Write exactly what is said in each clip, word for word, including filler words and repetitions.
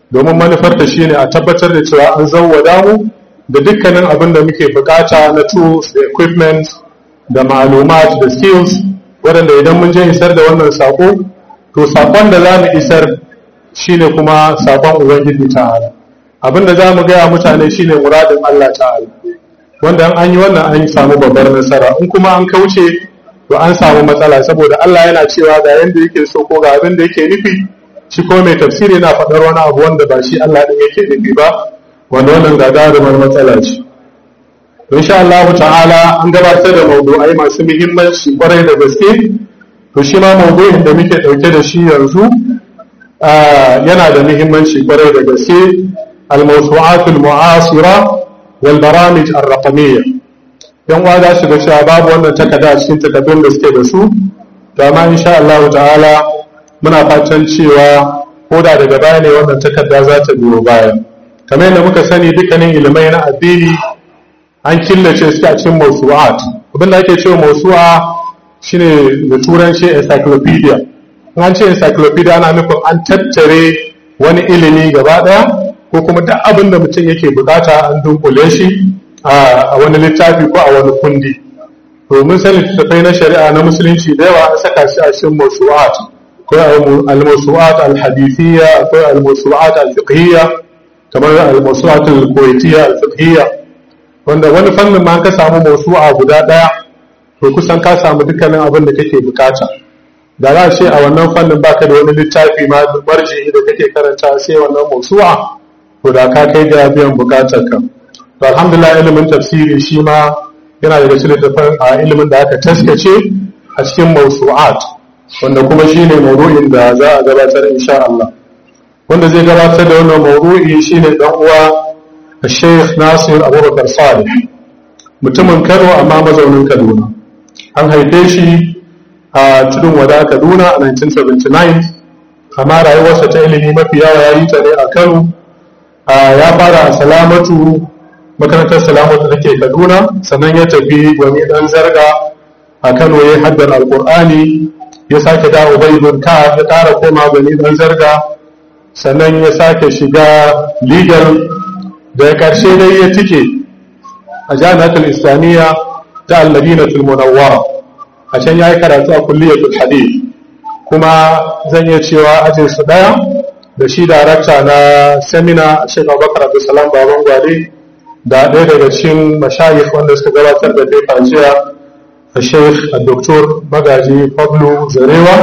domin manufarta shine a tabbatar da cewa an zawwada mu da dukkanin abin da muke bukata na tools da equipment da ma'lumat da skills waɗanda idan mun je isar da wannan sako to sakon da za mu isar shine kuma sakon ubangiji ta'ala abin da za mu gaya mutane shine muradin Allah ta'ala wanda an yi wannan an samu babbar nasara in kuma an kauce to an samu matsala saboda Allah yana cewa ga yanda yake so ko ga abin da yake nufi shi ko mai tafsiri yana faɗar wani abu wanda ba shi Allah din yake nufi ba wanda wannan gagarumar matsala ce to insha Allah ta'ala an gabatar da mawdu'ai masu muhimmanci kwarai da gaske to shi ma mawdu'in da muke dauke da shi yanzu yana da muhimmanci kwarai da gaske al-mawsu'at al-mu'asira wal baramij ar-raqamiyya yan uwa za su ga cewa babu wannan takarda a cikin takardun da suke da su to amma insha Allah ta'ala muna fatan cewa ko da daga baya ne wannan takarda za ta biyo baya kamar yadda muka sani dukkanin ilimai na addini an killace su a cikin mawsu'at abin da ake cewa mawsu'a shine da turanci encyclopedia in an ce encyclopedia ana nufin an tattare wani ilimi gaba daya ko kuma duk abin da mutum yake bukata an dunkule shi a wani littafi ko a wani kundi to mun sani littattafai na shari'a na musulunci da yawa an saka shi a cikin mawsu'at akwai al-mawsu'at al-hadithiyya akwai al-mawsu'at al-fiqhiyya kamar al-mawsu'at al-kuwaitiyya al-fiqhiyya wanda wani fannin ma ka samu mawsu'a guda daya to kusan ka samu dukkanin abin da kake bukata da za a ce a wannan fannin baka da wani littafi ma marji da kake karanta sai wannan mawsu'a to da ka kai ga biyan bukatar ka to alhamdulillah ilimin tafsiri shi ma yana daga cikin littafin a ilimin da aka taskace a cikin mawsu'at wanda kuma shine mawdu'in da za a gabatar insha Allah wanda zai gabatar da wannan mawdu'i shine dan uwa Sheikh Nasir Abubakar Salih mutumin Kano amma mazaunin Kaduna an haife shi a tudun wada Kaduna a nineteen seventy-nine amma rayuwarsa ta ilimi mafi yawa ya yi ta ne a Kano ya fara a Salamatu makarantar Salamatu da ke Kaduna sannan ya tafi gwani dan zarga a Kano ya haddar Alkur'ani ya sake dawo Ubaydul Ka ya ƙara koma gwani dan zarga sannan ya sake shiga legal da ƙarshe dai ya tike a Jami'atul Islamiyya ta Al-Madinatul Munawwara a can yayi karatu a Kulliyatul Hadith kuma zan iya cewa ajin su daya da shi darakta na seminar Sheikh Abubakar Abdulsalam Baban Gwale da ɗaya daga cikin mashayikh wanda suka gabatar da paper jiya a Sheikh Dr. Magaji Pablo Zarewa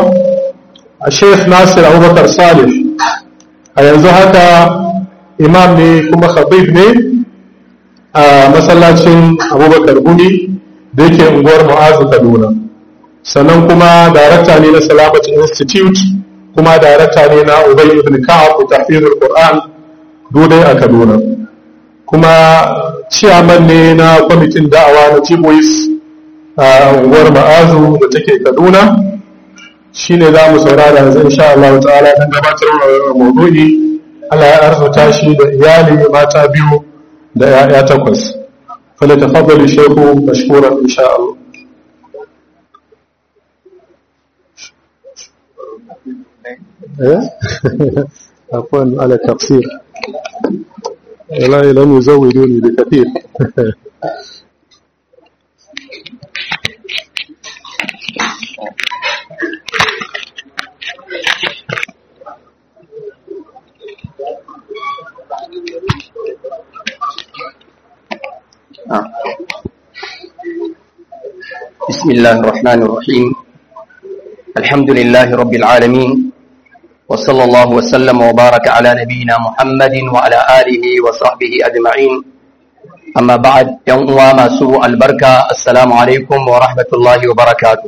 a Sheikh Nasir Abubakar Salih a yanzu haka imam ne kuma khatib ne a masallacin Abubakar Gumi da yake unguwar Mu'azu Kaduna sannan kuma darakta ne na Salamat Institute kuma darakta ne na Ubay ibn Ka'ab tahfizul Qur'an dole a Kaduna kuma chairman ne na kwamitin da'awa na Jibois a unguwar Mu'azu da take Kaduna shine za mu saurara yanzu insha Allah ta'ala dan gabatar da maudu'i Allah ya arzuta shi da iyali mata biyu da ya'ya takwas fala tafaddali shaykhu mashkuran insha Allah eh afwan ala tafsir والله لم يزودوني بكثير بسم الله الرحمن الرحيم الحمد لله رب العالمين وصلى الله وسلم وبارك على نبينا محمد وعلى آله وصحبه أجمعين أما بعد يوم ما سوء البركة السلام عليكم ورحمة الله وبركاته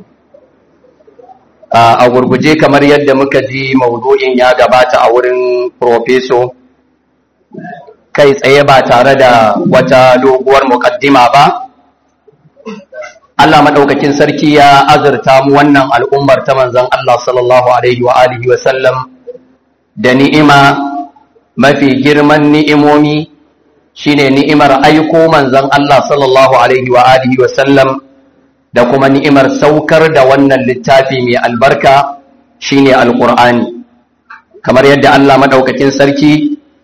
a gurguje kamar yadda muka ji maudu'in ya gabata a wurin profeso kai tsaye ba tare da wata doguwar mukaddima ba Allah madaukakin sarki ya azurta mu wannan al'ummar ta manzon Allah sallallahu alaihi wa alihi wa sallam da ni'ima mafi girman ni'imomi shine ni'imar aiko manzon Allah sallallahu alaihi wa alihi wa sallam da kuma ni'imar saukar da wannan littafi mai albarka shine alqur'ani kamar yadda Allah madaukakin sarki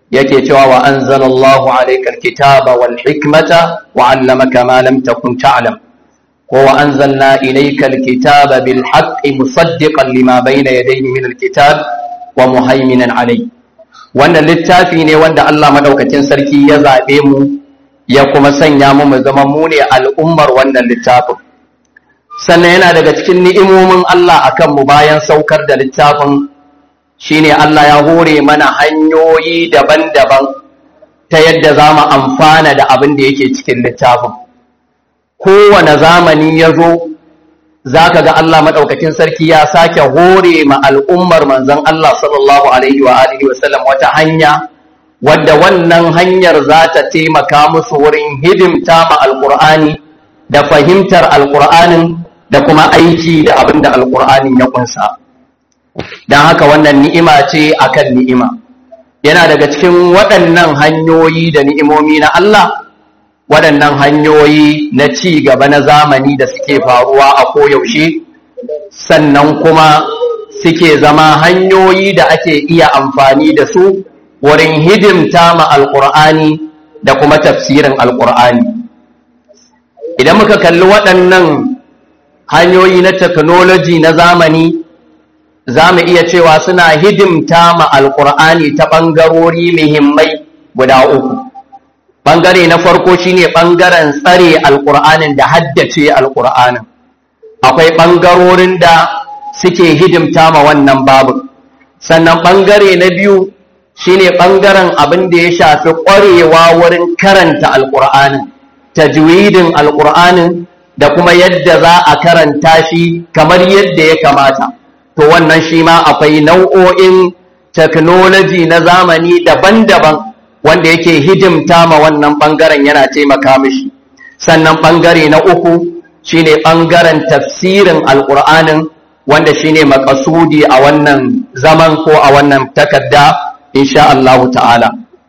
yake cewa wa anzalallahu alayka alkitaba wal hikmata wa 'allamaka ma lam takun ta'lam wa anzalna ilayka alkitaba bil haqqi musaddiqan lima bayna yadayhi min alkitab wa muhaiminan alayhi. Wannan littafi ne wanda Allah madaukakin sarki ya zabe mu ya kuma sanya mu mu zama mu ne al'ummar wannan littafin. Sannan yana daga cikin ni'imomin Allah akan mu bayan saukar da littafin shine Allah ya hore mana hanyoyi daban-daban ta yadda za mu amfana da abin da yake cikin littafin. Kowane zamani ya zo za ka ga Allah maɗaukakin sarki ya sake hore ma al'ummar manzon Allah sallallahu Alaihi wa alihi wasallam wata hanya wadda wannan hanyar za ta taimaka musu wurin hidimta ma alƙur'ani da fahimtar alƙur'anin da kuma aiki da abin da alƙur'anin ya ƙunsa. Don haka wannan ni'ima ce akan ni'ima. Yana daga cikin waɗannan hanyoyi da ni'imomi na Allah, waɗannan hanyoyi na ci gaba na zamani da suke faruwa a koyaushe, sannan kuma suke zama hanyoyi da ake iya amfani da su wurin hidimta ma alƙur'ani da kuma tafsirin alƙur'ani. Idan muka kalli waɗannan hanyoyi na technology na zamani, za mu iya cewa suna hidimta ma alƙur'ani ta ɓangarori muhimmai guda uku. Ɓangare na farko shine ɓangaren tsare alƙur'anin da haddace alƙur'anin. Akwai ɓangarorin da suke hidimta ma wannan babu. Sannan ɓangare na biyu shine ɓangaren abin da ya shafi ƙwarewa wurin karanta alƙur'anin, tajwidin alƙur'anin da kuma yadda za a karanta shi kamar yadda ya kamata. To wannan shi ma akwai nau'o'in technology na zamani daban-daban wanda yake hidimta ma wannan ɓangaren yana taimaka mishi. Sannan ɓangare na uku shine ɓangaren tafsirin alƙur'anin wanda shine makasudi a wannan zaman ko a wannan takarda insha Allah ta'ala.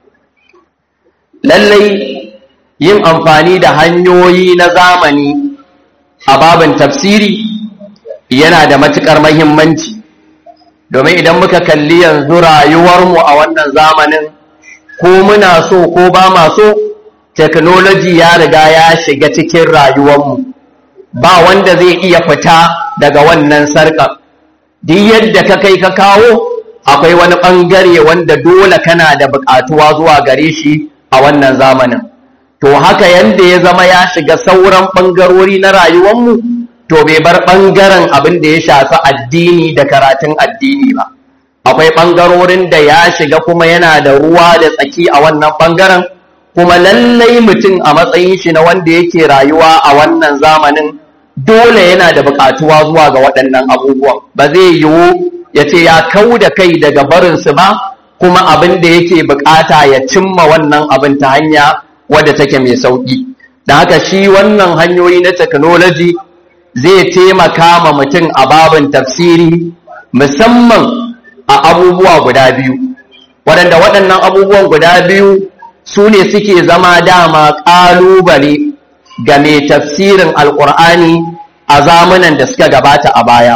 Lallai yin amfani da hanyoyi na zamani a babin tafsiri yana da matuƙar mahimmanci, domin idan muka kalli yanzu rayuwarmu a wannan zamanin ko muna so ko ba ma so, technology ya riga ya shiga cikin rayuwarmu, ba wanda zai iya fita daga wannan sarƙar. Duk yadda ka kai ka kawo, akwai wani ɓangare wanda dole kana da buƙatuwa zuwa gare shi a wannan zamanin. To haka yanda ya zama ya shiga sauran ɓangarori na rayuwarmu, to bai bar ɓangaren abin da ya shafi addini da karatun addini ba. Akwai ɓangarorin da ya shiga kuma yana da ruwa da tsaki a wannan ɓangaren, kuma lallai mutum a matsayin shi na wanda yake rayuwa a wannan zamanin dole yana da buƙatuwa zuwa ga waɗannan abubuwan. Ba zai yiwu ya ce ya kau da kai daga barinsu ba, kuma abin da yake buƙata ya cimma wannan abin ta hanya wadda take mai sauƙi. Da haka shi wannan hanyoyi na technology zai taimaka ma mutum a babin tafsiri, musamman a abubuwa guda biyu, waɗanda waɗannan abubuwan guda biyu su ne suke zama dama ƙalubale ga mai tafsirin alƙur'ani a zamanan da suka gabata a baya.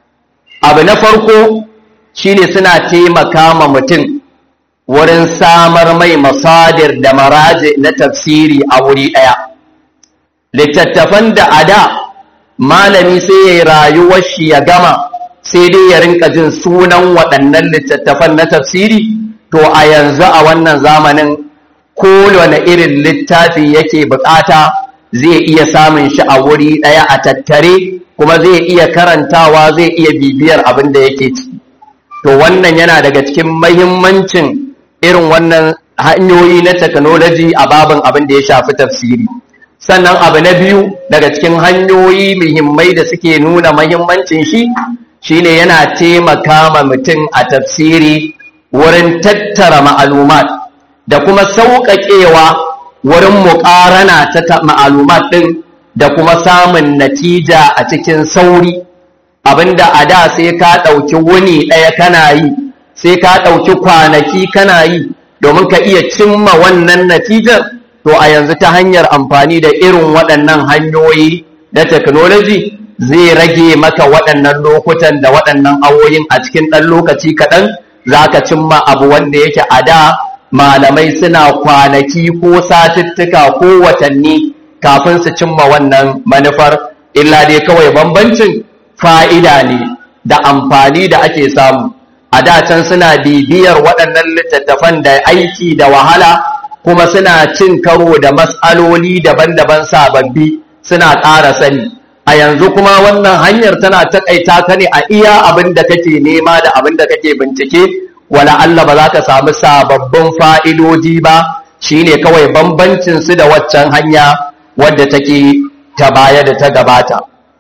Abu na farko shine suna taimaka ma mutum wurin samar mai masadir da maraji na tafsiri a wuri ɗaya. Littattafan da a da malami sai ya yi rayuwar shi ya gama sai dai ya rinka jin sunan waɗannan littattafan na tafsiri, to a yanzu a wannan zamanin kowane irin littafi yake bukata zai iya samun shi a wuri ɗaya a tattare, kuma zai iya karantawa, zai iya bibiyar abin da yake ciki. To wannan yana daga cikin mahimmancin irin wannan hanyoyi na technology a babin abin da ya shafi tafsiri. Sannan abu na biyu daga cikin hanyoyi muhimmai da suke nuna mahimmancin shi shine yana taimaka ma mutum a tafsiri wurin tattara ma'alumat da kuma sauƙaƙewa wurin muƙarana ta ma'alumat ɗin da kuma samun natija a cikin sauri. Abinda a da sai ka ɗauki wuni ɗaya kana yi, sai ka ɗauki kwanaki kana yi domin ka iya cimma wannan natijar, to a yanzu ta hanyar amfani da irin waɗannan hanyoyi na technology zai rage maka waɗannan lokutan da waɗannan awoyin a cikin ɗan lokaci kaɗan za ka cimma abu wanda yake a da malamai suna kwanaki ko satuttuka ko watanni kafin su cimma wannan manufar, illa dai kawai bambancin fa'ida ne da amfani da ake samu. A da can suna bibiyar waɗannan littattafan da aiki da wahala, kuma suna cin karo da mas'aloli daban-daban sababbi suna ƙara sani. A yanzu kuma wannan hanyar tana taƙaita ka ne a iya abin da kake nema da abin da kake bincike, wala Allah ba za ka samu sababbin fa'idoji ba, shi ne kawai bambancinsu da waccan hanya wadda take ta baya da ta gabata.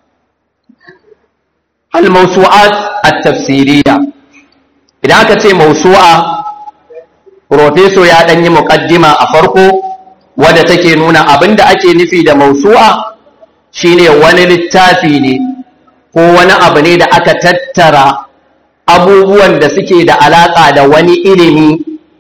Al-mawsu'at at-tafsiriyya, idan aka ce mawsu'a, Profeso ya ɗan yi muƙaddima a farko wadda take nuna abin da ake nufi da mawsu'a shine wani littafi ne ko wani abu ne da aka tattara abubuwan da suke da alaƙa da wani ilimi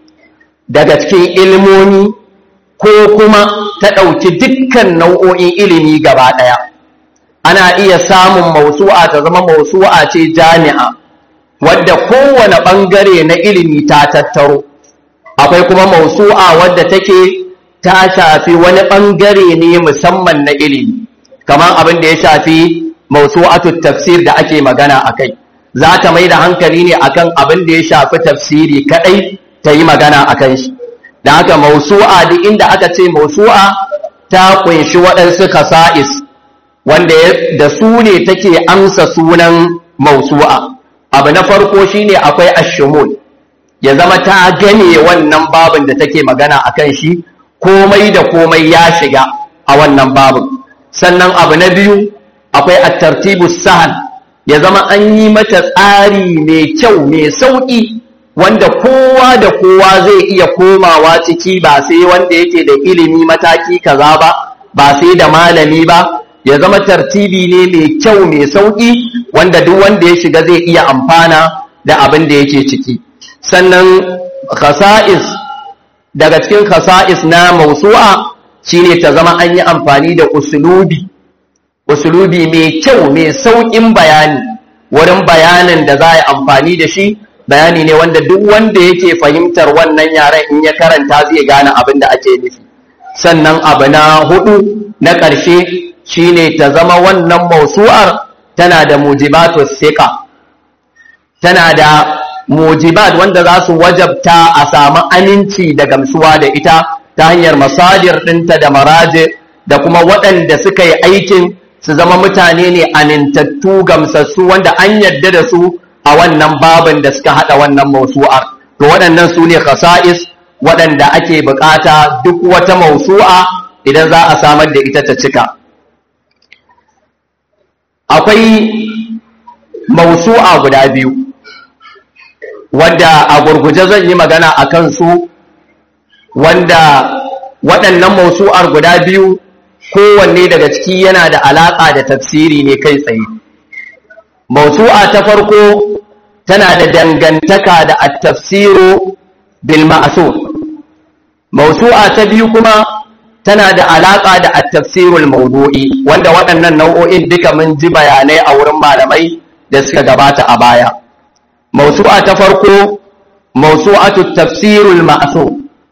daga cikin ilmomi, ko kuma ta ɗauki dukkan nau'o'in ilimi gaba ɗaya. Ana iya samun mawsu'a ta zama mawsu'a ce jami'a wadda kowane ɓangare na ilimi ta tattaro. Akwai kuma mawsu'a wadda take ta shafi wani ɓangare ne musamman na ilimi, kamar abin da ya shafi mawsu'atut tafsir da ake magana akai. Za ta mai da hankali ne akan abin da ya shafi tafsiri kadai ta yi magana akan shi. Da haka mawsu'a duk inda aka ce mawsu'a ta kunshi waɗansu kasa'is wanda da su ne take amsa sunan mawsu'a. Abu na farko shine akwai ash-shumul, ya zama ta gane wannan babin da take magana akan shi, komai da komai ya shiga a wannan babin. Sannan abu na biyu akwai at-tartibus sahal, ya zama an yi mata tsari mai kyau mai sauƙi wanda kowa da kowa zai iya komawa ciki, ba sai wanda yake da ilimi mataki kaza ba, ba sai da malami ba. Ya zama tartibi ne mai kyau mai sauƙi wanda duk wanda ya shiga zai iya amfana da abin da yake ciki. Sannan khasa'is, daga cikin khasa'is na mawsu'a shine ta zama an yi amfani da usulubi usulubi mai kyau mai sauƙin bayani wurin bayanin da za a yi amfani da shi. Bayani ne wanda duk wanda yake fahimtar wannan yaren in ya karanta zai gane abin da ake nufi. Sannan abu na hudu na ƙarshe shine ta zama wannan mawsu'ar tana da mujibatus siqa, tana da mujibat wanda za su wajabta a samu aminci da gamsuwa da ita ta hanyar masadir ɗinta da maraji, da kuma waɗanda suka yi aikin su zama mutane ne amintattu gamsassu wanda an yadda da su a wannan babin da suka haɗa wannan mawsu'ar. To waɗannan su ne khasa'is waɗanda ake buƙata duk wata mawsu'a idan za a samar da ita ta cika. Akwai mawsu'a guda biyu wanda a gurguje zan yi magana a kansu, wanda waɗannan mawsu'ar guda biyu kowanne daga ciki yana da alaƙa da tafsiri ne kai tsaye. Mawsu'a ta farko tana da dangantaka da at-tafsiru bil ma'sur. Mawsu'a ta biyu kuma tana da alaƙa da at-tafsirul mawdu'i, wanda waɗannan nau'o'in duka mun ji bayanai a wurin malamai da suka gabata a baya. Mawsu'a ta farko mawsu'atut tafsirul ma'sur.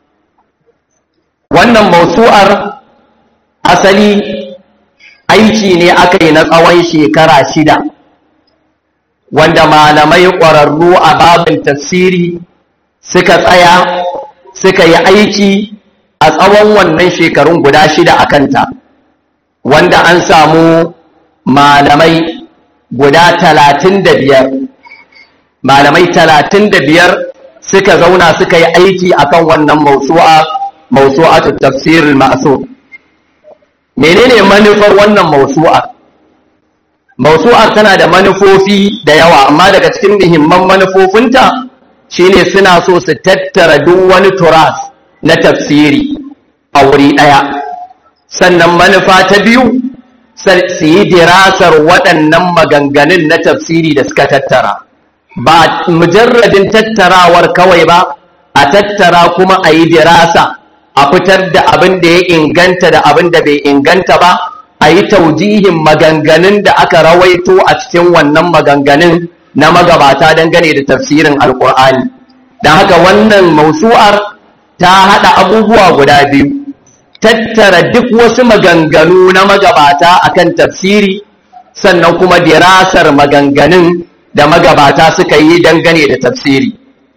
Wannan mawsu'ar asali aiki ne aka yi na tsawon shekara shida, wanda malamai ƙwararru a babin tafsiri suka tsaya suka yi aiki a tsawon wannan shekarun guda shida a kanta, wanda an samu malamai guda talatin da biyar malamai talatin da biyar suka zauna suka yi aiki akan wannan mawsu'a mawsu'atut tafsirul ma'sur. Menene manufar wannan mawsu'ar? Mawsu'ar tana da manufofi da yawa, amma daga cikin muhimman manufofinta shine suna so su tattara duk wani turas na tafsiri a wuri ɗaya. Sannan manufa ta biyu, su yi dirasar waɗannan maganganun na tafsiri da suka tattara. Ba mujarradin tattarawar kawai ba, a tattara kuma a yi dirasa, a fitar da abin da ya inganta da abin da bai inganta ba, a yi taujihin maganganun da aka rawaito a cikin wannan maganganun na magabata dangane da tafsirin alkur'ani. Don haka wannan mawsu'ar ta haɗa abubuwa guda biyu, tattara duk wasu maganganu na magabata akan tafsiri, sannan kuma dirasar maganganun da magabata suka yi dangane da tafsiri.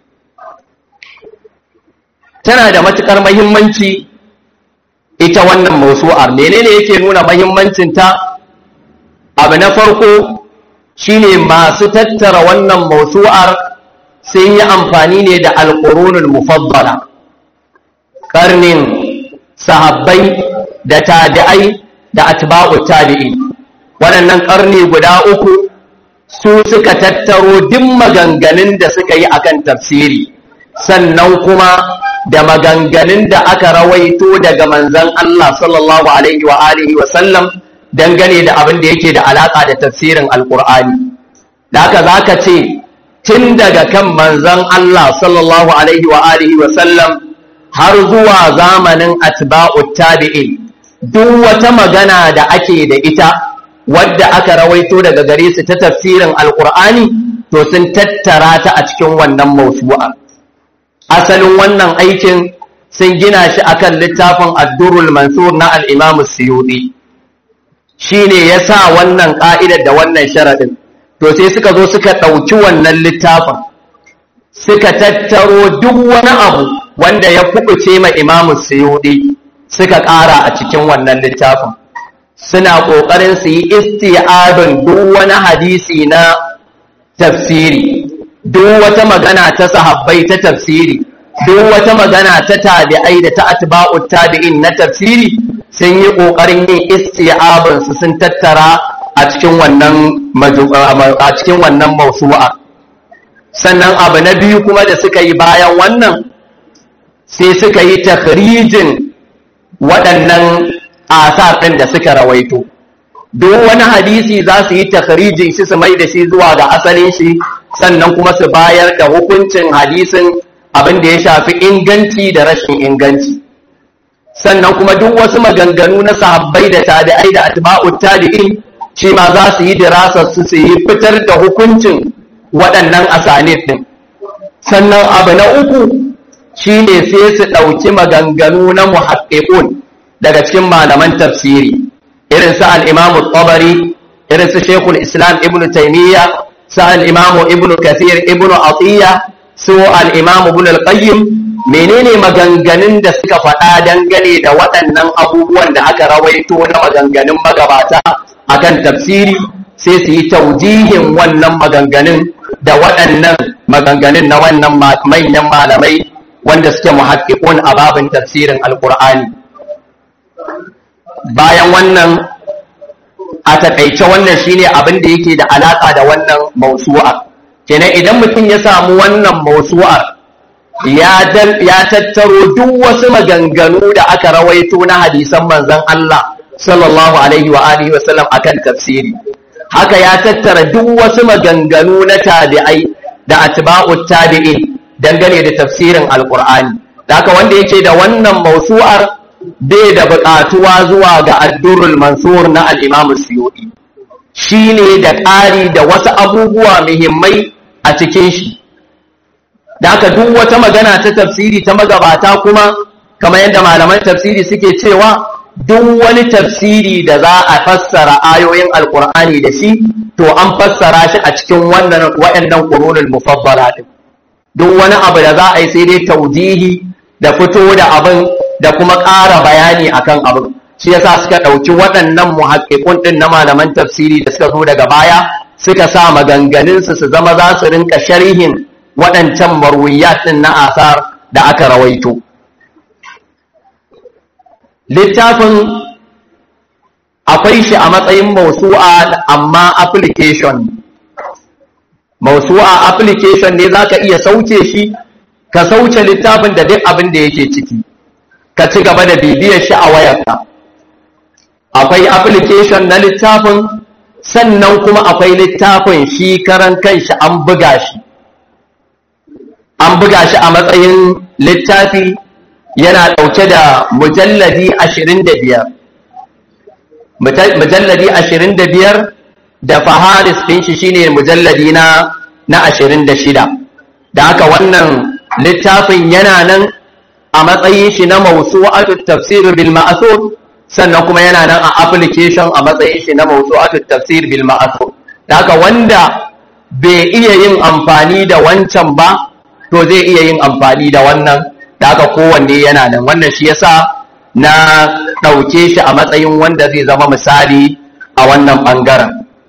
Tana da matuƙar muhimmanci ita wannan mawsu'ar. Menene yake nuna muhimmancinta? Abu na farko shine masu tattara wannan mawsu'ar sun yi amfani ne da alqurunul mufaddala, karnin sahabbai da tabi'ai da atba'u tabi'i. Waɗannan karni guda uku su suka tattaro duk maganganun da suka yi akan tafsiri, sannan kuma da maganganun da aka rawaito daga manzon Allah sallallahu alaihi wa alihi wa sallam dangane da abin da yake da alaka da tafsirin alqur'ani. Da haka zaka ce tun daga kan manzon Allah sallallahu alaihi wa alihi wa sallam har zuwa zamanin atba'ut tabi'in, duk wata magana da ake da ita wadda aka rawaito daga gare su ta tafsirin alqur'ani to sun tattara ta a cikin wannan mawsu'a. Asalin wannan aikin sun gina shi akan littafin ad-durrul mansur na al-imam as-suyuti, shine yasa wannan ka'idar da wannan sharadin. To sai suka zo suka dauki wannan littafin suka tattaro duk wani abu wanda ya kubuce ma imam as-suyuti suka ƙara a cikin wannan littafin. Suna kokarin su yi isti'abin duk wani hadisi na tafsiri, duk wata magana ta sahabbai ta tafsiri, duk wata magana ta tabi'ai da ta atba'ut tabi'in na tafsiri, sun yi kokarin yin isti'abin su sun tattara a cikin wannan a cikin wannan mawsu'a. Sannan abu na biyu kuma da suka yi bayan wannan, sai suka yi takhrijin waɗannan asar ɗin da suka rawaito. Duk wani hadisi za su yi takhrijin shi su mai da shi zuwa ga asalin shi, sannan kuma su bayar da hukuncin hadisin abin da ya shafi inganci da rashin inganci. Sannan kuma duk wasu maganganu na sahabbai da tabi'ai da atba'ut tabi'in shi ma za su yi dirasar su su yi fitar da hukuncin waɗannan asanid din. Sannan abu na uku shine sai su ɗauki maganganu na muhaqqiqun daga cikin malaman tafsiri, irin su al-Imam at-Tabari, irin su Sheikhul Islam Ibn Taymiyyah, su al-Imam Ibn Kathir Ibn Atiyya, su al-Imam Ibn al-Qayyim. Menene maganganun da suka faɗa dangane da waɗannan abubuwan da aka rawaito na maganganun magabata akan tafsiri, sai su yi taujihin wannan maganganun da waɗannan maganganun na wannan manyan malamai wanda suke muhaqqiqun a babin tafsirin alqur'ani. Bayan wannan, a taƙaice wannan shine abin da yake da alaƙa da wannan mawsu'a. Kenan idan mutum ya samu wannan mawsu'ar, ya ya tattaro duk wasu maganganu da aka rawaito na hadisan manzon Allah sallallahu alaihi wa alihi wa sallam akan tafsiri. Haka ya tattara duk wasu maganganu na tabi'ai da atba'ut tabi'in dangane da tafsirin alqur'ani. Da haka wanda yake da wannan mawsu'ar bai da buƙatuwa zuwa ga ad-durrul mansur na al-imam as-suyuti, shine da ƙari da wasu abubuwa muhimmai a cikin shi. Da haka duk wata magana ta tafsiri ta magabata kuma, kamar yadda malaman tafsiri suke cewa, duk wani tafsiri da za a fassara ayoyin alqur'ani da shi, to an fassara shi a cikin wannan waɗannan qurunul mufaddala din. Duk wani abu da za a yi sai dai taujihi da fito da abin da kuma ƙara bayani akan abin. Shi yasa suka ɗauki waɗannan muhaqqiqun ɗin na malaman tafsiri da suka zo daga baya, suka sa maganganunsu su zama za su rinka sharhin waɗancan marwiyat ɗin na asar da aka rawaito. Littafin akwai shi a matsayin mawsu'a amma application. Mawsu'a application ne zaka iya sauke shi, ka sauke littafin da duk abin da yake ciki, ka ci gaba da bibiyar shi a wayarka. Akwai application na littafin, sannan kuma akwai littafin shi karan kanshi an buga shi. An buga shi a matsayin littafi, yana ɗauke da mujalladi ashirin da biyar. Mujalladi ashirin da biyar da faharis ɗin shi shine mujalladi na na ashirin da shida. Da haka wannan littafin yana nan a matsayin shi na mawsu'atut tafsir bil ma'thur, sannan kuma yana nan a application a matsayin shi na mawsu'atut tafsir bil ma'thur. Haka wanda bai iya yin amfani da wancan ba to zai iya yin amfani da wannan, da haka kowanne yana nan. Wannan shi yasa na ɗauke shi a matsayin wanda zai zama misali a wannan ɓangaren.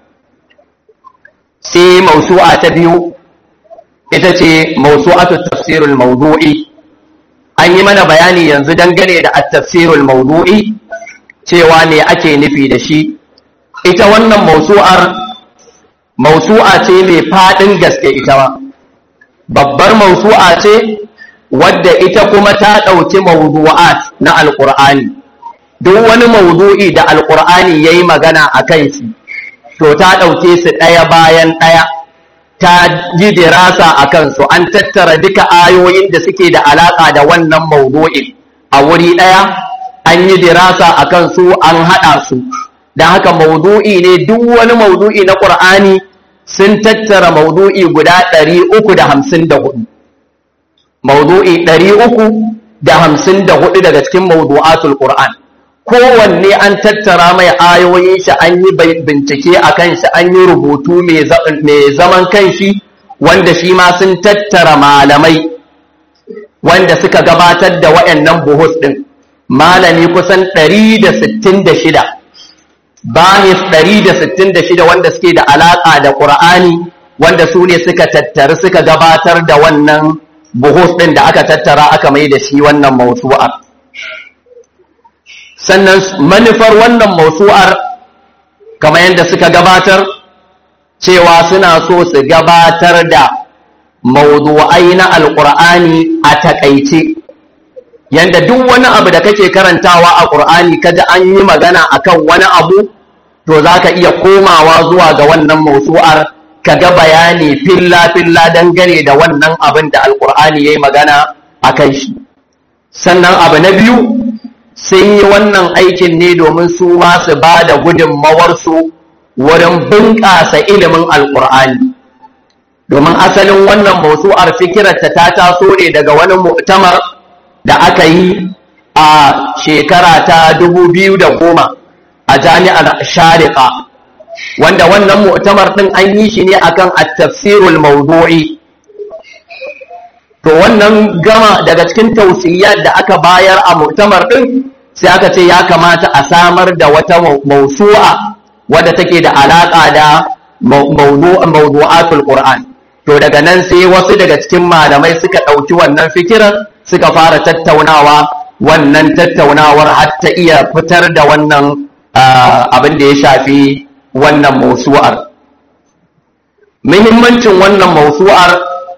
Sai mawsu'a ta biyu ita ce mawsu'atut tafsirul mawdu'i. An yi mana bayani yanzu dangane da at-tafsirul mawdu'i cewa ne ake nufi da shi. Ita wannan mawsu'ar mawsu'a ce mai fadin gaske ita ma. Babbar mawsu'a ce wadda ita kuma ta dauki mawdu'at na alqur'ani. Duk wani mawdu'i da alqur'ani yayi magana akan shi to ta dauke su daya bayan daya, ta yi dirasa a kansu, an tattara duka ayoyin da suke da alaƙa da wannan mawdu'in a wuri ɗaya, an yi dirasa a kansu, an haɗa su. Don haka mawdu'i ne, duk wani mawdu'i na ƙur'ani sun tattara mawdu'i guda ɗari uku da hamsin da hudu. Mawdu'i ɗari uku da hamsin da hudu daga cikin mawdu'atul ƙur'an. Kowanne an tattara mai ayoyin shi, an yi bincike a kan shi, an yi rubutu mai zaman kan shi, wanda shi ma sun tattara malamai wanda suka gabatar da waɗannan buhus ɗin. Malami kusan ɗari da sittin da shida, bahis ɗari da sittin da shida wanda suke da alaƙa da ƙur'ani, wanda su ne suka tattari suka gabatar da wannan buhus ɗin da aka tattara aka mai da shi wannan mawsu'a. Sannan manufar wannan mawsu'ar kamar yadda suka gabatar cewa suna so su gabatar da mawdu'ai na alqur'ani a takaice, yanda duk wani abu da kake karantawa a qur'ani kaji an yi magana akan wani abu to zaka iya komawa zuwa ga wannan mawsu'ar kaga bayani filla filla dangane da wannan abin da alqur'ani yayi magana akan shi. Sannan abu na biyu, sun yi wannan aikin ne domin su ma su ba da gudunmawarsu wurin bunƙasa ilimin alƙur'ani. Domin asalin wannan mawsu'ar fikirarta ta taso ne daga wani mu'tamar da aka yi a shekara ta dubu biyu da goma a jami'ar Shariqa, wanda wannan mu'tamar ɗin an yi shi ne akan at-tafsirul mawdu'i. To wannan gama daga cikin tausiyyar da aka bayar a mu'tamar ɗin, sai aka ce ya kamata a samar da wata mawsu'a wadda take da alaƙa da mawdu'atul Qur'an. To daga nan sai wasu daga cikin malamai suka ɗauki wannan fikirar suka fara tattaunawa, wannan tattaunawar har ta iya fitar da wannan abin da ya shafi wannan mawsu'ar. Muhimmancin wannan mawsu'ar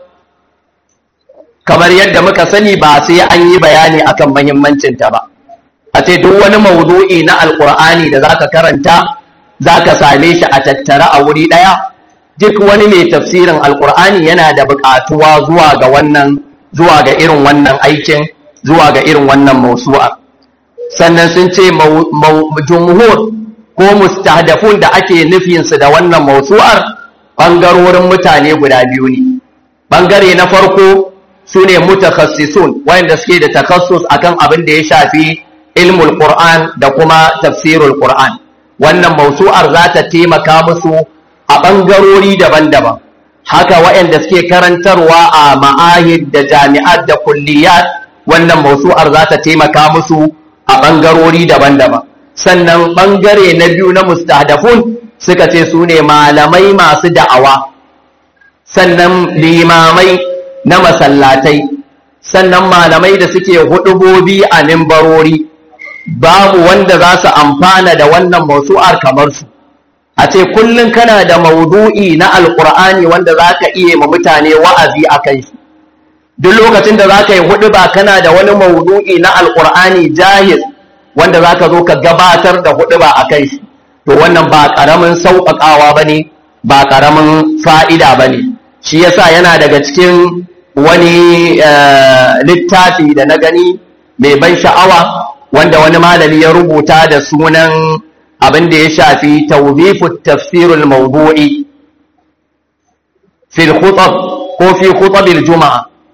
kamar yadda muka sani ba sai an yi bayani akan muhimmancinta ba. A ce duk wani mawdu'i na alqur'ani da zaka karanta zaka same shi a tattara a wuri daya. Duk wani mai tafsirin alqur'ani yana da buƙatuwa zuwa ga wannan zuwa ga irin wannan aikin, zuwa ga irin wannan mawsu'a. Sannan sun ce jumhur ko mustahdafun da ake nufin su da wannan mawsu'ar bangarorin mutane guda biyu ne. Bangare na farko sune mutakhassisun, wanda suke da takassus akan abin da ya shafi ilmul Qur'an da kuma tafsirul Qur'an. Wannan mawsu'ar za ta taimaka musu a ɓangarori daban-daban. Haka waɗanda suke karantarwa a ma'ahid da jami'at da kulliyat, wannan mawsu'ar za ta taimaka musu a ɓangarori daban-daban. Sannan ɓangare na biyu na mustahdafun suka ce su ne malamai masu da'awa, sannan limamai na masallatai, sannan malamai da suke huɗubobi a mimbarori. Babu wanda za su amfana da wannan mawsu'ar kamar su. A ce kullum kana da maudu'i na alƙur'ani wanda za ka iya ma mutane wa'azi a kai shi. Duk lokacin da za ka yi huɗu ba kana da wani maudu'i na alƙur'ani jahiz wanda za ka zo ka gabatar da huɗu ba a kai shi. To wannan ba ƙaramin sauƙaƙawa ba ne, ba ƙaramin fa'ida ba ne. Shi yasa yana daga cikin wani littafi da na gani mai ban sha'awa, wanda wani malami ya rubuta da sunan abin da ya shafi tawzifut tafsirul mawdu'i fil khutab ko fi khutabil juma'a.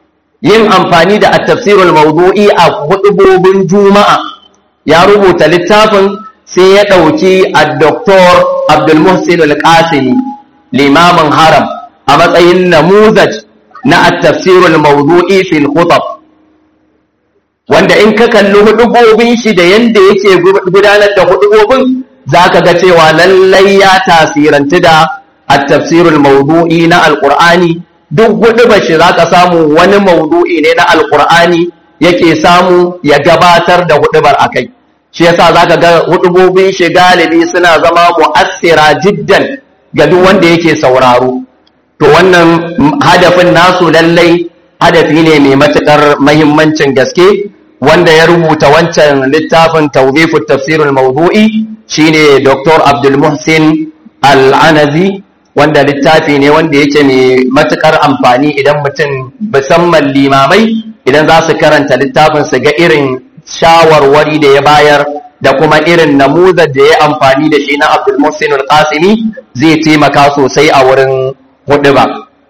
yin amfani da at-tafsirul mawdu'i a hudubobin juma'a ya rubuta littafin sai ya ɗauki ad-doktor Abdul Muhsin al-Qasimi limamin haram a matsayin namuzaj na at-tafsirul mawdu'i fil khutab, wanda in ka kalli hudubobin shi da yanda yake gudanar da hudubobin zaka ga cewa lallai ya tasirantu da at-tafsirul mawdu'i na alqur'ani. Duk hudubar shi zaka samu wani mawdu'i ne na alqur'ani yake samu ya gabatar da hudubar akai. Shi yasa zaka ga hudubobin shi galibi suna zama mu'assira jiddan ga duk wanda yake sauraro. To wannan hadafin nasu lallai hadafi ne mai matukar muhimmancin gaske, wanda ya rubuta wancan littafin tawdifut tafsirul mawdu'i shine Doctor Abdul Muhsin Al-Anazi, wanda littafi ne wanda yake mai matukar amfani idan mutum musamman limamai idan za su karanta littafin su ga irin shawarwari da ya bayar da kuma irin namuzar da ya amfani da shi na Abdul Muhsin Al-Qasimi zai taimaka sosai a wurin huduba.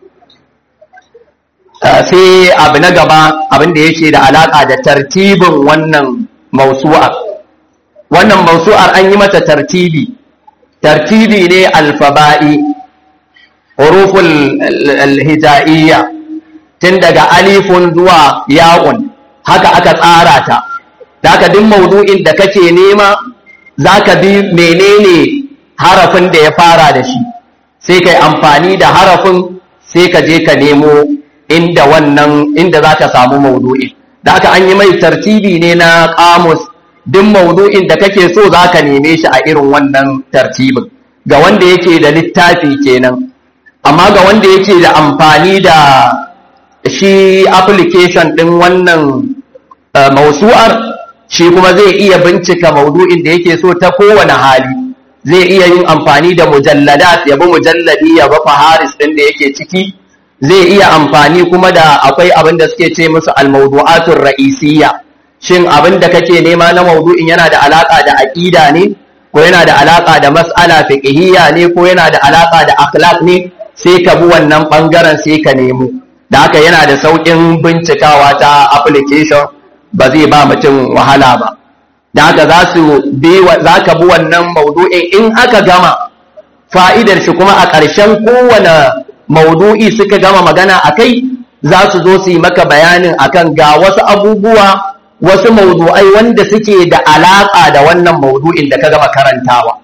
Sai abu na gaba abin da yake da alaka da tartibin wannan mausu'a. Wannan mausu'ar an yi mata tartibi, tartibi ne alfaba'i, huruful hija'iyya, tun daga alifun zuwa ya'un, haka aka tsara ta. Zaka duk maudu'in da kake nema zaka bi menene harafin da ya fara da shi, sai kai amfani da harafin sai ka je ka nemo inda wannan inda zaka samu maudu'i. Da aka an yi mai tartibi ne na kamus, duk maudu'in da kake so zaka neme shi a irin wannan tartibin ga wanda yake da littafi kenan. Amma ga wanda yake da amfani da shi application din wannan uh, mausu'ar, shi kuma zai iya bincika maudu'in da yake so ta kowane hali. Zai iya yin amfani da mujalladat, ya bi mujalladi, ya bi faharis din da yake ciki. Zai iya amfani kuma da akwai abin da suke ce musu al-mawdu'atur ra'isiyya. Shin abin da kake nema na maudu'in yana da alaka da aqida ne, ko yana da alaka da mas'ala fiqhiyya ne, ko yana da alaka da akhlaq ne? Sai ka bi wannan bangaren sai ka nemo. Da haka yana da saukin bincikawa ta application, ba zai ba mutum wahala ba. Da haka za su bi za ka bi wannan maudu'in, in aka gama fa'idar shi kuma a ƙarshen kowane maudu'i suka gama magana akai, za su zo su yi maka bayanin akan ga wasu abubuwa, wasu maudu'ai wanda suke da alaƙa da wannan maudu'in da ka gama karantawa.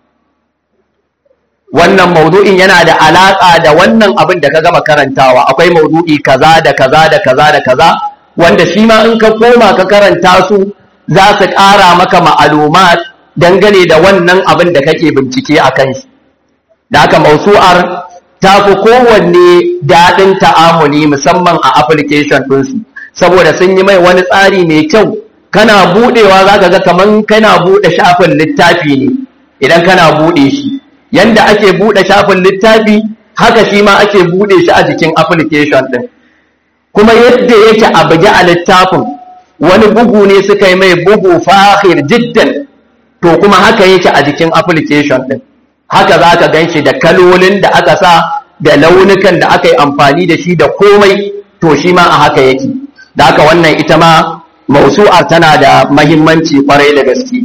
Wannan maudu'in yana da alaƙa da wannan abin da ka gama karantawa. Akwai maudu'i kaza da kaza da kaza da kaza wanda shi ma in ka koma ka karanta su za su ƙara maka ma'alumat dangane da wannan abin da kake bincike a kan shi. Da haka mausu'ar ta fi kowanne daɗin ta'amuli musamman a application ɗinsu, saboda sun yi mai wani tsari mai kyau. Kana buɗewa za ka ga kaman kana buɗe shafin littafi ne idan kana buɗe shi. Yanda ake buɗe shafin littafi haka shi ma ake buɗe shi a jikin application ɗin. Kuma yadda yake a buge a littafin, wani bugu ne suka yi mai bugu fahir jiddan, to kuma haka yake a jikin application ɗin. Haka za ka gan shi da kalolin da aka sa da launukan da aka yi amfani da shi da komai, to shi ma a haka yake. Da haka wannan ita ma mausu'ar tana da mahimmanci kwarai da gaske.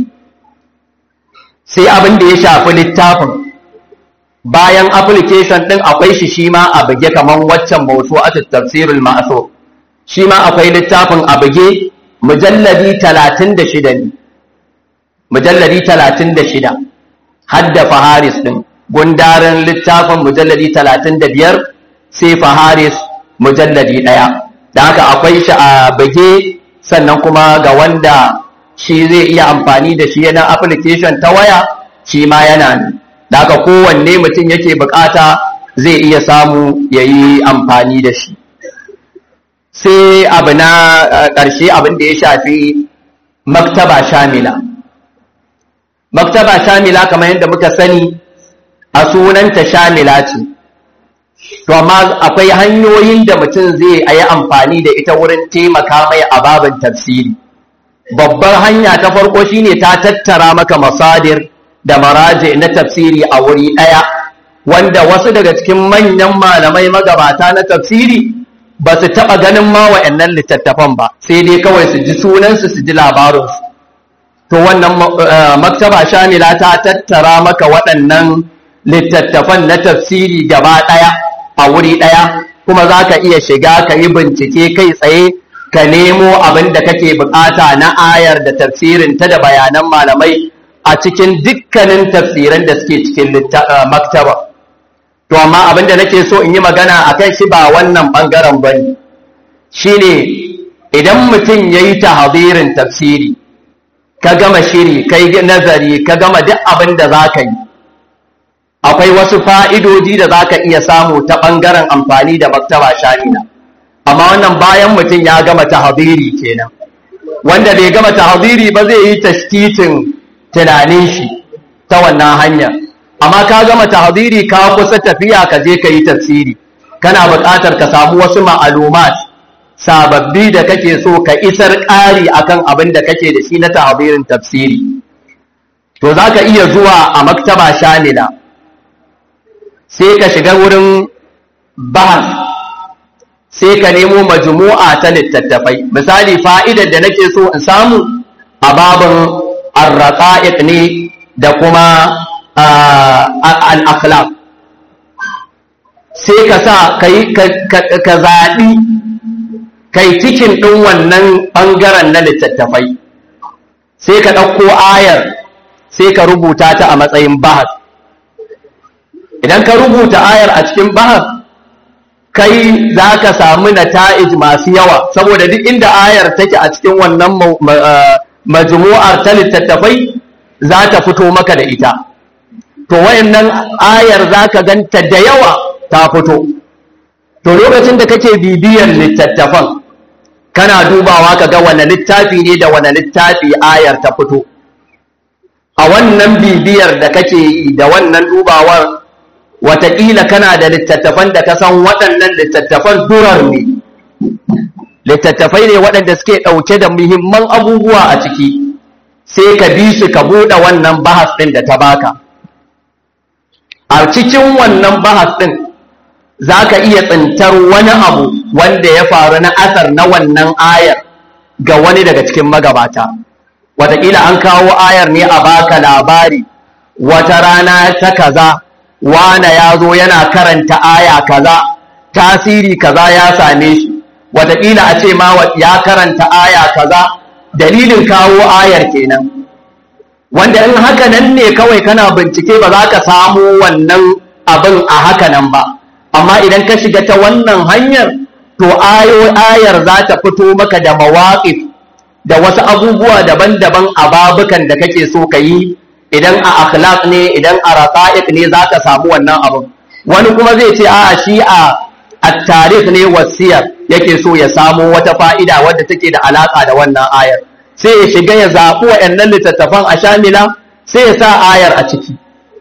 Sai abin da ya shafi littafin, bayan application ɗin akwai shi shi ma a buge kamar waccan mausu'atut tafsirul ma'thur. Shi ma akwai littafin a buge, mujalladi talatin da shida ne. Mujalladi talatin da shida. Hadda faharis ɗin, gundarin littafin mujalladi talatin da biyar, sai faharis mujalladi ɗaya. Da haka akwai shi a buge, sannan kuma ga wanda shi zai iya amfani da shi yana application ta waya, shi ma yana ne. Da haka kowanne mutum yake bukata zai iya samu ya yi amfani da shi. Sai abu na ƙarshe abin da ya shafi maktaba shamila. Maktaba shamila kamar yadda muka sani a sunanta shamila ce. To amma akwai hanyoyin da mutum zai yi amfani da ita wurin taimaka mai a babin tafsiri. Babbar hanya ta farko shine ta tattara maka masadir da maraji na tafsiri a wuri ɗaya, wanda wasu daga cikin manyan malamai magabata na tafsiri ba su taɓa ganin ma wa'annan littattafan ba, sai dai kawai su ji sunansu su ji labarinsu. To wannan maktaba shamila ta tattara maka waɗannan littattafan na tafsiri gaba ɗaya a wuri ɗaya, kuma za ka iya shiga ka yi bincike kai tsaye ka nemo abin da kake bukata na ayar da tafsirin ta da bayanan malamai a cikin dukkanin tafsiran da suke cikin maktaba. To amma abin da nake so in yi magana a kan shi ba wannan ɓangaren ba ne, shi ne idan mutum ya yi tahadirin tafsiri, ka gama shiri, ka yi nazari, ka gama duk abin da za ka yi, akwai wasu fa'idodi da za ka iya samu ta ɓangaren amfani da maktaba shamila. Amma wannan bayan mutum ya gama tahadiri kenan, wanda bai gama tahadiri ba zai yi tashkitin tunanin shi ta wannan hanya. Amma ka gama tahadiri ka kusa tafiya ka je ka yi tafsiri, kana buƙatar ka samu wasu ma'alumat sababbi da kake so ka isar ƙari akan abin da kake da shi na tahadirin tafsiri. To za ka iya zuwa a maktaba shamila, sai ka shiga wurin bahas, sai ka nemo majmu'a ta littattafai. Misali, fa'idar da nake so in samu a babin ar-raqa'iq ne da kuma al-akhlaq, sai ka sa ka zaɓi kai cikin ɗin wannan ɓangaren na littattafai, sai ka ɗauko ayar sai ka rubuta ta a matsayin bahas. Idan ka rubuta ayar a cikin bahas, kai za ka samu nata'ij masu yawa, saboda duk inda ayar take a cikin wannan majmu'ar ta littattafai za ta fito maka da ita. To wayannan ayar za ka ganta da yawa ta fito. To lokacin da kake bibiyar littattafan, kana dubawa ka ga wane littafi ne da wane littafi ayar ta fito. A wannan bibiyar da kake yi da wannan dubawar, wataƙila kana da littattafan da ka san waɗannan littattafan durar ne, littattafai ne waɗanda suke ɗauke da muhimman abubuwa a ciki, sai ka bi su ka buɗe wannan bahas ɗin da ta baka. A cikin wannan bahas ɗin za ka iya tsintar wani abu wanda ya faru na asar na wannan ayar ga wani daga cikin magabata. Wataƙila an kawo ayar ne a baka labari, wata rana ta kaza wane ya zo yana karanta aya kaza, tasiri kaza ya same shi. Wataƙila a ce ma ya karanta aya kaza, dalilin kawo ayar kenan, wanda in haka nan ne kawai kana bincike ba za ka samu wannan abin a haka nan ba. Amma idan ka shiga ta wannan hanyar, to ayar za ta fito maka da mawaƙif da wasu abubuwa daban-daban a babukan da kake so ka yi. Idan a akhlaq ne, idan a raqa'iq ne, za ka samu wannan abin. Wani kuma zai ce a shi a at-tarikh ne wasiyar yake so ya samu wata fa'ida wadda take da alaka da wannan ayar, sai ya shiga ya zaɓi waɗannan littattafan a shamila, sai ya sa ayar a ciki.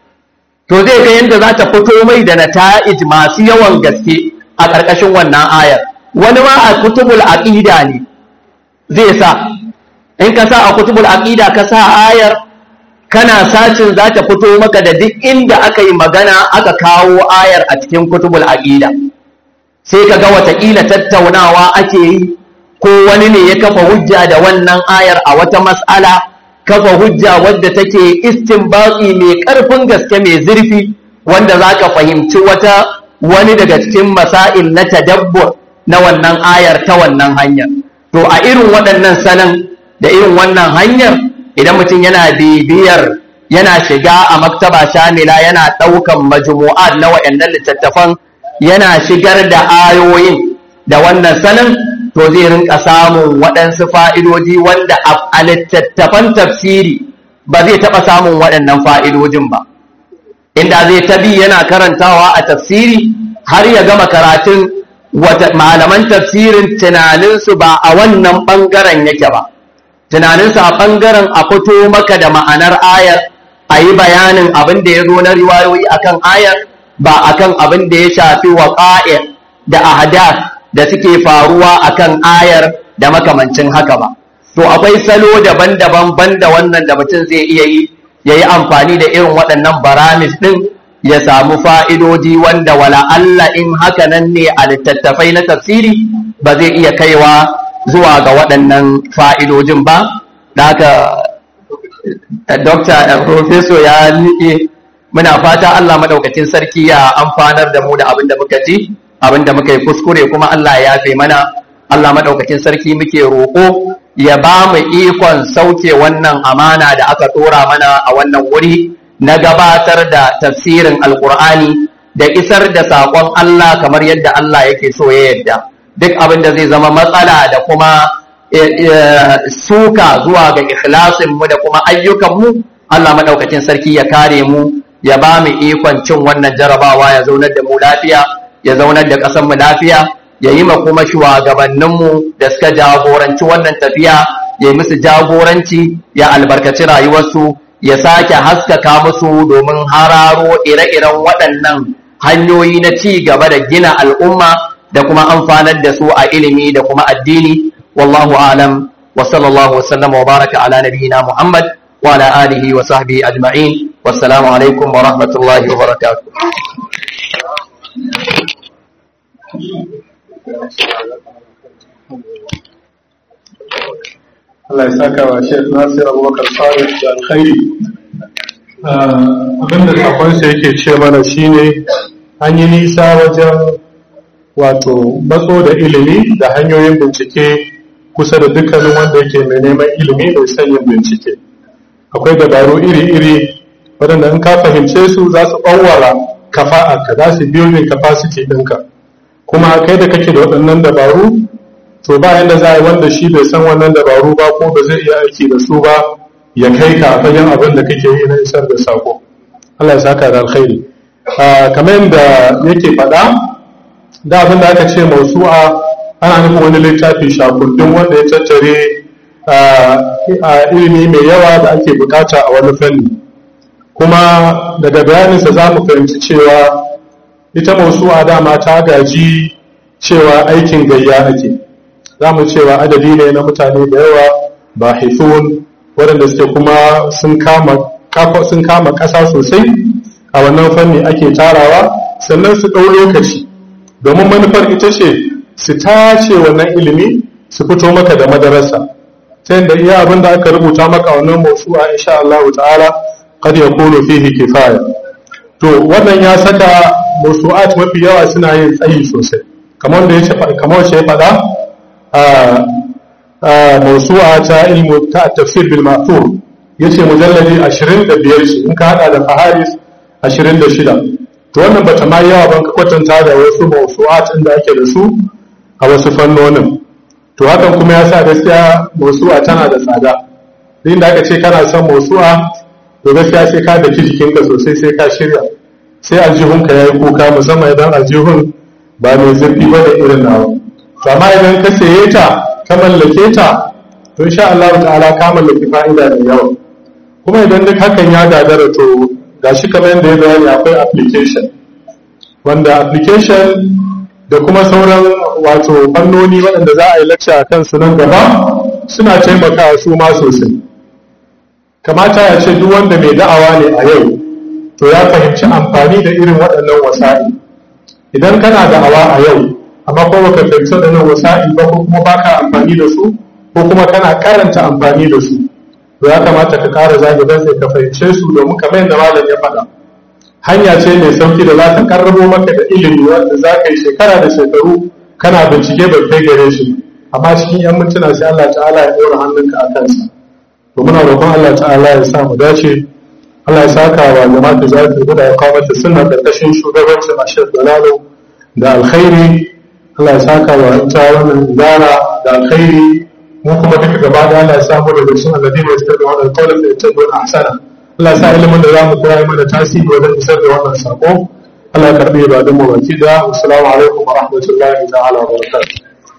To zai ga yadda za ta fito mai da nata'ij masu yawan gaske a ƙarƙashin wannan ayar. Wani ma a kutubul aqida ne zai sa, in ka sa a kutubul aqida ka sa ayar, kana sacin za ta fito maka da duk inda aka yi magana aka kawo ayar a cikin kutubul aqida. Sai ka ga wataƙila tattaunawa ake yi, ko wani ne ya kafa hujja da wannan ayar a wata mas'ala, kafa hujja wadda take istinbati mai ƙarfin gaske mai zurfi, wanda za ka fahimci wata wani daga cikin masail na tadabbur na wannan ayar ta wannan hanyar. To a irin waɗannan salon da irin wannan hanyar, idan mutum yana bibiyar, yana shiga a maktaba shamila, yana ɗaukan majmu'at na waɗannan littattafan, yana shigar da ayoyin da wannan salon, to zai rinka samun waɗansu fa'idodi wanda a littattafan tafsiri ba zai taɓa samun waɗannan fa'idodin ba. Inda zai tabi yana karantawa a tafsiri har ya gama karatun, malaman tafsirin tunaninsu ba a wannan ɓangaren yake ba. Tunaninsa a ɓangaren a fito maka da ma'anar ayar, a yi bayanin abin da ya zo na riwayoyi akan ayar, ba akan abin da ya shafi waƙa'i da ahdath da suke faruwa akan ayar da makamancin haka ba. To akwai salo daban-daban banda wannan da mutum zai iya yi, ya yi amfani da irin waɗannan baramis ɗin ya samu fa'idoji wanda wala Allah in haka nan ne a littattafai na tafsiri ba zai iya kaiwa zuwa ga waɗannan fa'idojin ba. Da haka Dokta Professor ya liƙe, muna fata Allah maɗaukacin sarki ya amfanar da mu da abin da muka ji, abin da muka yi kuskure kuma Allah ya yafe mana. Allah maɗaukacin sarki muke roƙo ya ba mu ikon sauke wannan amana da aka ɗora mana a wannan wuri na gabatar da tafsirin Alƙur'ani da isar da saƙon Allah kamar yadda Allah yake so ya yadda. Duk abin da zai zama matsala da kuma suka zuwa ga ikhlasinmu da kuma ayyukanmu, Allah maɗaukacin sarki ya kare mu, ya ba mu ikon cin wannan jarabawa, ya zaunar da mu lafiya, ya zaunar da ƙasarmu lafiya, ya yi ma kuma shugabanninmu da suka jagoranci wannan tafiya, ya yi musu jagoranci, ya albarkaci rayuwarsu, ya sake haskaka musu domin hararo ire-iren waɗannan hanyoyi na ci gaba da gina al'umma da kuma amfanar da su a ilimi da kuma addini. Wallahu alam, wa sallallahu wa sallama wa baraka ala nabiyyina Muhammad wa ala alihi wa sahbihi ajma'in. Wassalamu alaikum wa rahmatullahi wa barakatuh. Allah ya saka wa Sheikh Nasir Abubakar Salih da alkhairi. Abinda sakonsa yake ce mana shine an yi nisa wajen wato matso da ilimi da hanyoyin bincike kusa da dukkanin wanda yake mai neman ilimi mai son yin bincike. Akwai dabaru iri-iri waɗanda in ka fahimce su za su ɓawara kafa'arka, za su building capacity ɗinka. Kuma kai da kake da waɗannan dabaru, to ba yanda za a yi wanda shi bai san wannan dabaru ba ko ba zai iya aiki da su ba ya kai ka a fagen abin da kake yi na isar da sako. Allah ya saka da alkhairi. Kamar yadda yake faɗa, da abin da aka ce mausu'a ana nufin wani littafi shakundin wanda ya tattare ilimi mai yawa da ake bukata a wani fanni. Kuma daga bayaninsa za mu fahimci cewa ita mausu'a dama ta gaji cewa aikin gayya ake. Za mu cewa adadi ne na mutane da yawa ba haifun waɗanda suke kuma sun kama ƙasa sosai a wannan fanni ake tarawa, sannan su ɗau lokaci domin manufar ita ce su tace wannan ilimi su fito maka da madarasa ta yadda iya abin da aka rubuta maka wannan mausu'a insha Allah ta'ala qad yakunu fihi kifaya. To wannan ya saka mausu'at mafi yawa suna yin tsayi sosai, kamar da yace kamar ce faɗa a mausu'a ta ilmu ta tafsir bil ma'thur yace mujalladi ashirin da biyar shi, in ka hada da faharis ashirin da shida. To wannan bata ma yawa ban ka kwatanta da wasu mausu'at inda ake da su a wasu fannonin. To hakan kuma ya sa gaskiya mausu'a tana da tsada. Inda aka ce kana son mausu'a, to gaskiya sai ka daki jikinka sosai, sai ka shirya, sai aljihunka ya yi kuka, musamman idan aljihun ba mai zurfi ba da irin nawa. To amma idan ka saye ta ka mallake ta, to insha Allah ta'ala ka mallaki fa'ida da yawa. Kuma idan duk hakan ya gagara, to gashi kamar yadda ya bayani akwai application, wanda application da kuma sauran wato fannoni waɗanda za a yi lecture a kansu nan gaba suna taimakawa su ma sosai. Kamata ya ce duk wanda mai da'awa ne a yau, to ya fahimci amfani da irin waɗannan wasa'i. Idan kana da'awa a yau amma ko baka fahimci waɗannan wasa'i ba, ko kuma baka amfani da su, ko kuma kana karanta amfani da su, to ya kamata ka ƙara zagi don sai ka fahimce su, domin kamar yadda malam ya faɗa, hanya ce mai sauki da za ta karrabo maka da ilimi wanda za ka yi shekara da shekaru kana bincike bai kai gare shi, amma cikin yan mintuna sai Allah ta'ala ya ɗora hannunka a kansa. To muna roƙon Allah ta'ala ya sa mu dace. Allah ya saka wa jama'a da za ta guda ya kawo mata sunna karkashin shugabancin Ashir Dalalo da alkhairi. Allah ya saka wa ita wannan idara da alkhairi. Mu kuma duka gaba da Allah ya samu daga cikin alladhi ne istar da wannan qawlan da yattabi'una ahsana. Allah ya sa ilimin da zamu koya mana tasiri wajen isar da wannan sako. Allah ya karbi ibadan mu baki da. Assalamu alaikum wa rahmatullahi ta'ala wa barakatuh.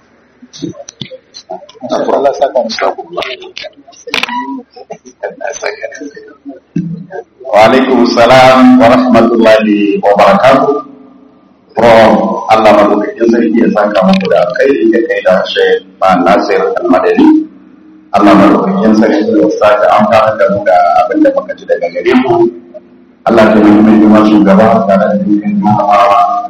Allah saka mu sako. Wa alaikum salam wa rahmatullahi wa barakatuh. From Allah madaukakin sarki ya saka muku da alkhairi da kai da Sheikh Nasir Al-Madani. Allah madaukakin sarki ya saka amfana da mu da abin da muka ji daga gare ku. Allah ta yi mai girma shugaba tare da dukkan jama'a